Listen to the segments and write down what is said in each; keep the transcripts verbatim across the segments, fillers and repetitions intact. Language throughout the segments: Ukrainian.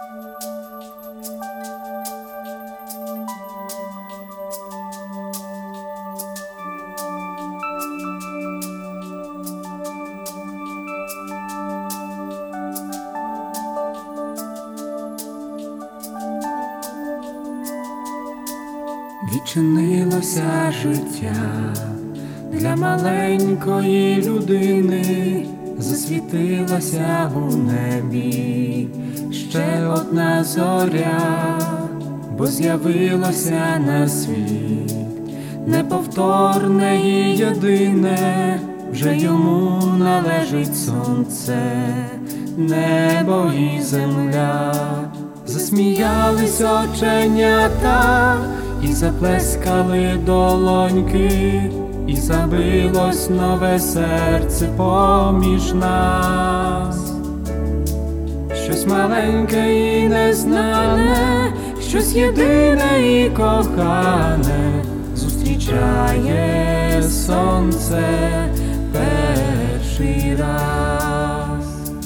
Відчинилося життя для маленької людини, засвітилася у небі ще одна зоря, бо з'явилося на світ неповторне і єдине, вже йому належить сонце, небо і земля. Засміялись оченята і заплескали долоньки, і забилось нове серце поміж нас. Щось маленьке і незнане, щось єдине і кохане зустрічає сонце перший раз.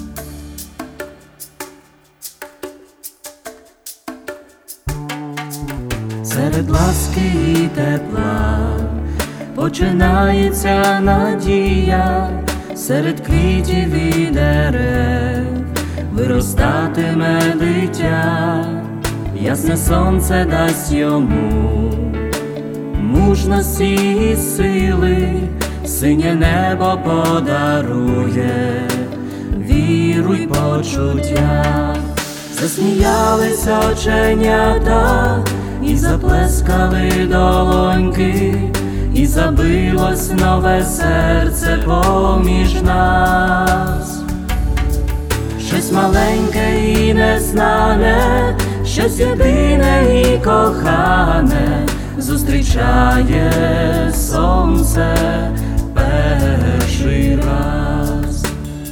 Серед ласки і тепла починається надія, серед квітів і дерев виростатиме дитя, ясне сонце дасть йому мужності і сили, синє небо подарує віру й почуття. Засміялись оченята і заплескали долоньки, і забилось нове серце поміж нас. Щось маленьке і незнане, щось єдине і кохане зустрічає сонце перший раз.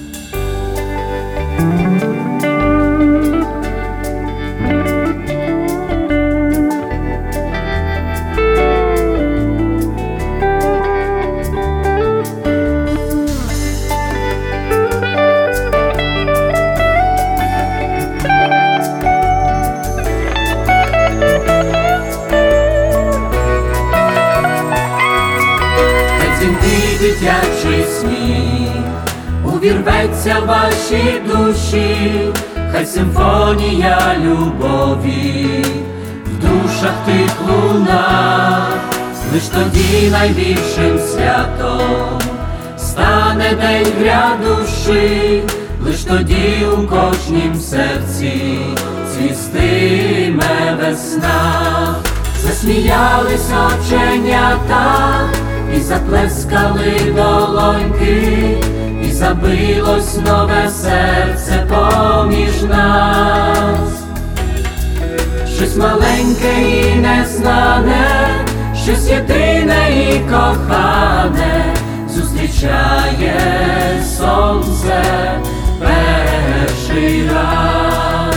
Дитячий сміх увірветься в ваші душі, хай симфонія любові в душах тих луна. Лиш тоді найбільшим святом стане день грядущий, лиш тоді у кожнім серці цвістиме весна. Засміялись оченята і заплескали долоньки, і забилось нове серце поміж нас. Щось маленьке і незнане, щось єдине і кохане зустрічає сонце перший раз.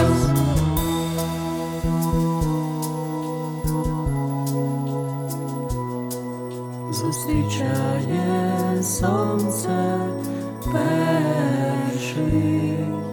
Зустрічає сонце перший